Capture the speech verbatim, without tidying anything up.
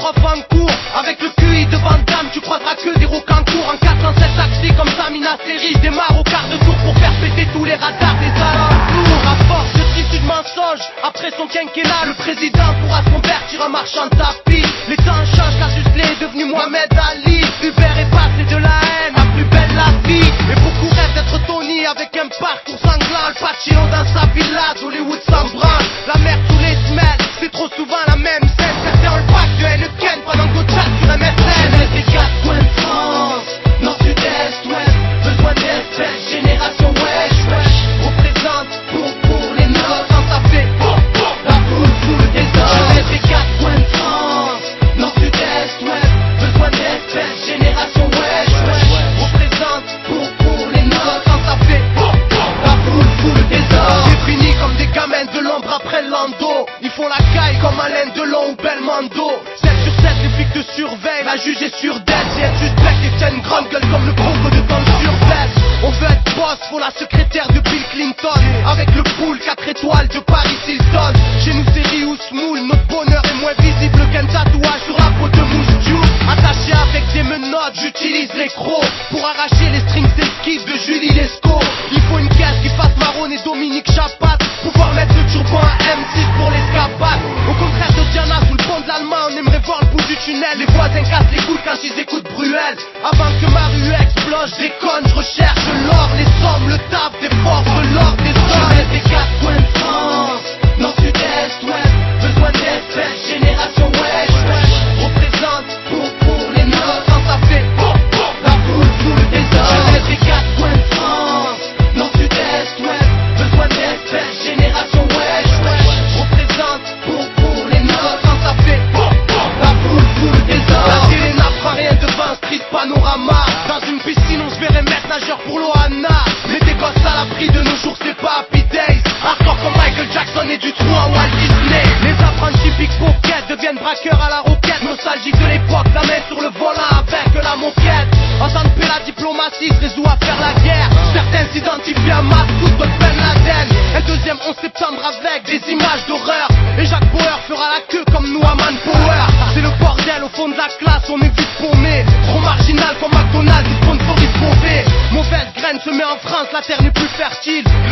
trois fois en cours. Avec le Q I de Van Damme, tu croiseras que des Rocancourt. En quatre cent sept taxi comme Samina Seri, je démarre au quart de tour pour faire péter tous les radars des alentours. À force de tissus de mensonges, après son quinquennat, le président pourra se convertir en marchand de tapis. Les temps changent, Cassius Clay est devenu Mohamed Ali. Hubert est passé de la haine à plus belle la vie. Et beaucoup rêvent d'être Tony avec un parcours sanglant. Al Pacino dans sa villa, Hollywood s'en branle. La merde tous les semaines, c'est trop souvent la même scène. Certains ont le pack de Heineken pendant que chat sur M S N. Les quatre coins de France, nord, sud, est, ouest. Besoin d'espèces, génération wesh, wesh. Représente pour, pour les nôtres quand ça fait oh, oh, la foule sous le désordre. Les quatre coins de France, nord, sud, est, ouest. Besoin d'espèces, génération wesh, wesh. Représente pour, pour les nôtres quand ça fait oh, oh, la foule sous le désordre. Définis comme des gamins de l'ombre après l'ando. Ils font la caille comme Alain Delon ou Belmondo. sept sur sept, les flics te surveillent, la juge est sur dead. Si être juste bec et tiens une grande gueule comme le bronco de ton survêt. On veut être boss, faut la secrétaire de Bill Clinton. Avec le pool quatre étoiles de Paris Hilton. Chez nous c'est Rius Moule, notre bonheur est moins visible qu'un tatouage sur la peau de Mousse Diouf. Attaché avec des menottes, j'utilise les crocs pour arracher les strings et le kiff de Julie Lescaut. Il faut une caisse qui fasse Marron et Dominique Chapat, pouvoir mettre le turbo à M six pour l'escapade. Au contraire de Diana sous le pont de l'Allemagne, on aimerait voir le bout du tunnel. Les voisins cassent les couilles quand ils écoutent Bruel. Avant que ma rue explose, je déconne, je recherche l'or, les sommes, le taf des forces de l'ordre, des hommes. Les quatre coins de France, nord, sud, est, ouest. Besoin d'espèces, génération wesh, wesh. Représente pour, pour les nôtres quand ça fait oh, oh, la foule sous le désordre. Les quatre coins de France, nord, sud, est, ouest. Besoin d'espèces, génération wesh, wesh. Représente pour, pour les nôtres quand ça fait oh, oh, la foule sous le désordre. La télé n'apprend rien devant un street panorama. Dans une piscine on se verrait mettre nageur pour l'Ohana. Mais des gosses à l'abri de nos jours c'est pas Happy Days. Hardcore comme Michael Jackson et du trou à Walt Disney. Les apprentis pickpocket deviennent braqueurs à la roquette. Nostalgique de l'époque, la main sur le volant avec la moquette. En temps de paix la diplomatie se résout à faire la guerre. Certains s'identifient à Massoud, d'autres Ben Laden. Un deuxième onze septembre avec des images d'horreur. Et Jacques Bauer fera la queue comme nous à Manpower. C'est le bordel au fond de la classe, on est vite paumé. Trop marginal comme McDonald's, ils sponsorisent Beauvais. Mauvaise graine se met en France, la terre n'est plus fertile.